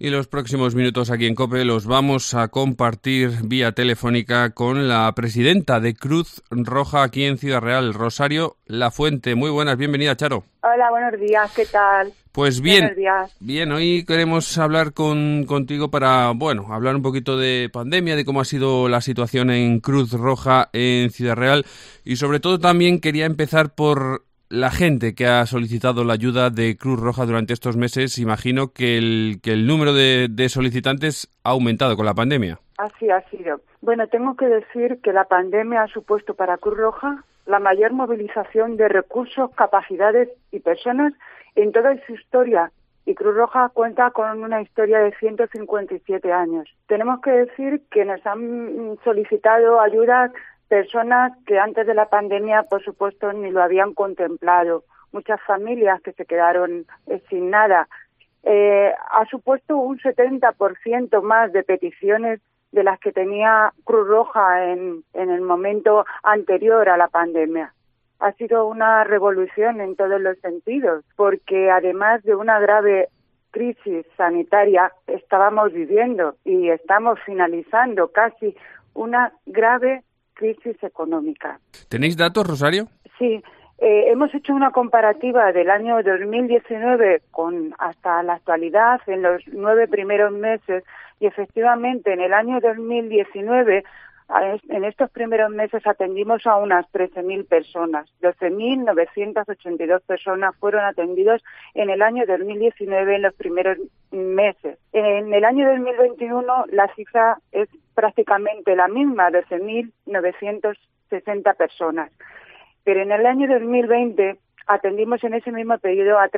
Y los próximos minutos aquí en COPE los vamos a compartir vía telefónica con la presidenta de Cruz Roja aquí en Ciudad Real, Rosario Lafuente. Muy buenas, bienvenida, Charo. Hola, buenos días, ¿qué tal? Pues bien, hoy queremos hablar contigo para, hablar un poquito de pandemia, de cómo ha sido la situación en Cruz Roja en Ciudad Real y sobre todo también quería empezar por la gente que ha solicitado la ayuda de Cruz Roja durante estos meses. Imagino que el número de solicitantes ha aumentado con la pandemia. Así ha sido. Bueno, tengo que decir que la pandemia ha supuesto para Cruz Roja la mayor movilización de recursos, capacidades y personas en toda su historia. Y Cruz Roja cuenta con una historia de 157 años. Tenemos que decir que nos han solicitado ayuda personas que antes de la pandemia, por supuesto, ni lo habían contemplado. Muchas familias que se quedaron sin nada. Ha supuesto un 70% más de peticiones de las que tenía Cruz Roja en el momento anterior a la pandemia. Ha sido una revolución en todos los sentidos, porque además de una grave crisis sanitaria, estábamos viviendo y estamos finalizando casi una grave crisis económica. ¿Tenéis datos, Rosario? Sí, hemos hecho una comparativa del año 2019 hasta la actualidad, en los 9 primeros meses, y efectivamente en el año 2019, en estos primeros meses atendimos a unas 13.000 personas. 12.982 personas fueron atendidas en el año 2019 en los primeros meses. En el año 2021 la cifra es prácticamente la misma, 12.960 personas. Pero en el año 2020 atendimos en ese mismo periodo a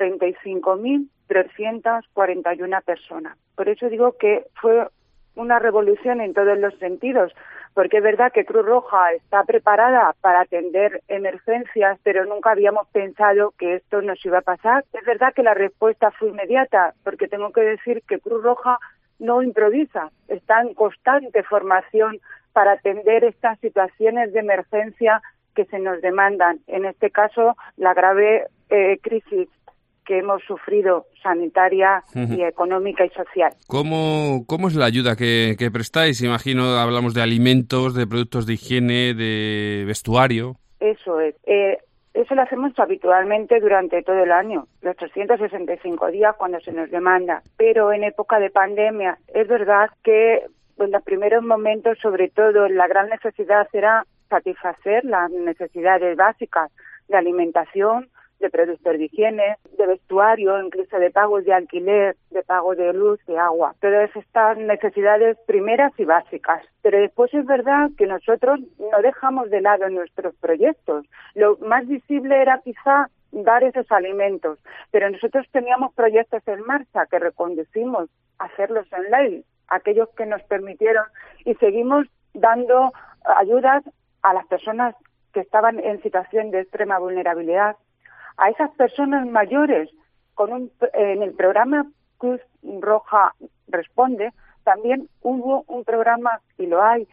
35.341 personas. Por eso digo que fue una revolución en todos los sentidos, porque es verdad que Cruz Roja está preparada para atender emergencias, pero nunca habíamos pensado que esto nos iba a pasar. Es verdad que la respuesta fue inmediata, porque tengo que decir que Cruz Roja no improvisa, está en constante formación para atender estas situaciones de emergencia que se nos demandan. En este caso, la grave crisis que hemos sufrido sanitaria y económica y social. ¿Cómo es la ayuda que prestáis? Imagino, hablamos de alimentos, de productos de higiene, de vestuario. Eso es. Eso lo hacemos habitualmente durante todo el año, los 365 días cuando se nos demanda. Pero en época de pandemia es verdad que en los primeros momentos, sobre todo, la gran necesidad era satisfacer las necesidades básicas de alimentación, de productos de higiene, de vestuario, incluso de pagos de alquiler, de pago de luz, de agua. Todas estas necesidades primeras y básicas. Pero después es verdad que nosotros no dejamos de lado nuestros proyectos. Lo más visible era quizá dar esos alimentos, pero nosotros teníamos proyectos en marcha que reconducimos, hacerlos online, aquellos que nos permitieron, y seguimos dando ayudas a las personas que estaban en situación de extrema vulnerabilidad, a esas personas mayores. En el programa Cruz Roja Responde también hubo un programa, y lo hay,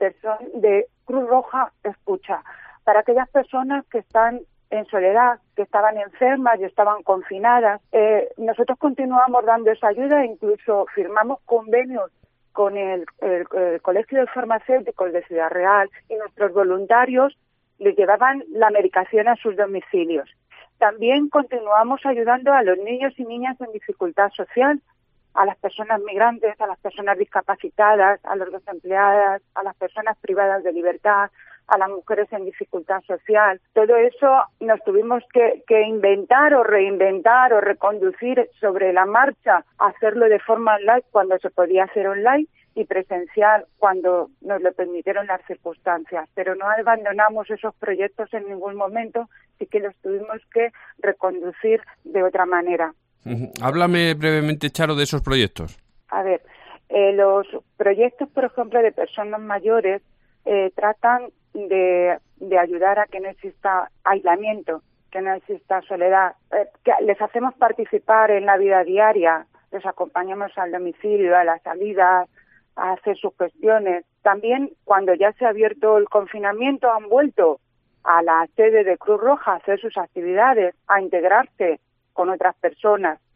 de Cruz Roja Escucha, para aquellas personas que están en soledad, que estaban enfermas y estaban confinadas. Nosotros continuamos dando esa ayuda, incluso firmamos convenios con el Colegio de Farmacéuticos de Ciudad Real, y nuestros voluntarios les llevaban la medicación a sus domicilios. También continuamos ayudando a los niños y niñas en dificultad social, a las personas migrantes, a las personas discapacitadas, a los desempleadas, a las personas privadas de libertad, a las mujeres en dificultad social. Todo eso nos tuvimos que inventar o reinventar o reconducir sobre la marcha, hacerlo de forma online cuando se podía hacer online y presencial cuando nos lo permitieron las circunstancias. Pero no abandonamos esos proyectos en ningún momento, sí que los tuvimos que reconducir de otra manera. Háblame brevemente, Charo, de esos proyectos. A ver, los proyectos, por ejemplo, de personas mayores tratan de ayudar a que no exista aislamiento, que no exista soledad, que les hacemos participar en la vida diaria, les acompañamos al domicilio, a las salidas, a hacer sus gestiones. También, cuando ya se ha abierto el confinamiento, han vuelto a la sede de Cruz Roja a hacer sus actividades, a integrarse con otras personas.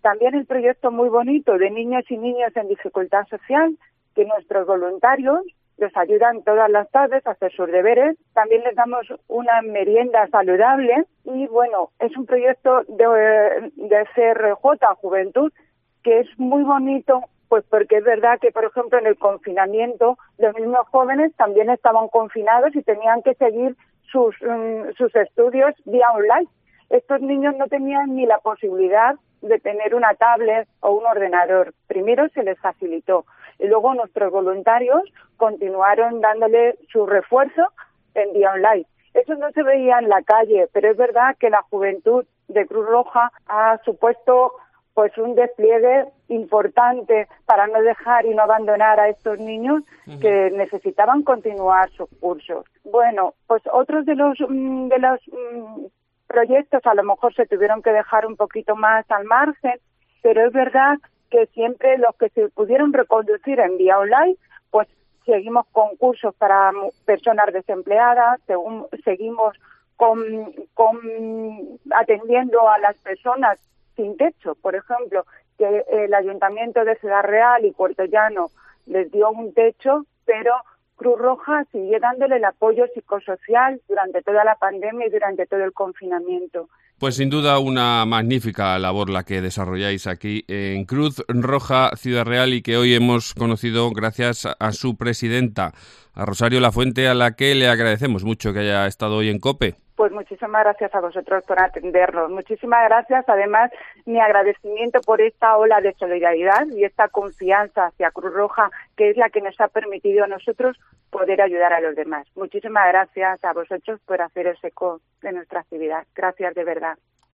También el proyecto muy bonito de niños y niñas en dificultad social, que nuestros voluntarios les ayudan todas las tardes a hacer sus deberes. También les damos una merienda saludable y, bueno, es un proyecto de CRJ, Juventud, que es muy bonito, pues porque es verdad que, por ejemplo, en el confinamiento los niños jóvenes también estaban confinados y tenían que seguir sus estudios vía online. Estos niños no tenían ni la posibilidad de tener una tablet o un ordenador. Primero se les facilitó y luego nuestros voluntarios continuaron dándole su refuerzo en vía online. Eso no se veía en la calle, pero es verdad que la juventud de Cruz Roja ha supuesto pues un despliegue importante para no dejar y no abandonar a estos niños que necesitaban continuar sus cursos. Bueno, pues otros de los proyectos a lo mejor se tuvieron que dejar un poquito más al margen, pero es verdad que siempre los que se pudieron reconducir en vía online, pues seguimos con cursos para personas desempleadas, seguimos atendiendo a las personas sin techo, por ejemplo, que el Ayuntamiento de Ciudad Real y Puerto Llano les dio un techo, pero Cruz Roja sigue dándole el apoyo psicosocial durante toda la pandemia y durante todo el confinamiento. Pues sin duda una magnífica labor la que desarrolláis aquí en Cruz Roja Ciudad Real y que hoy hemos conocido gracias a su presidenta, a Rosario Lafuente, a la que le agradecemos mucho que haya estado hoy en COPE. Pues muchísimas gracias a vosotros por atendernos. Muchísimas gracias. Además, mi agradecimiento por esta ola de solidaridad y esta confianza hacia Cruz Roja, que es la que nos ha permitido a nosotros poder ayudar a los demás. Muchísimas gracias a vosotros por haceros eco de nuestra actividad. Gracias de verdad.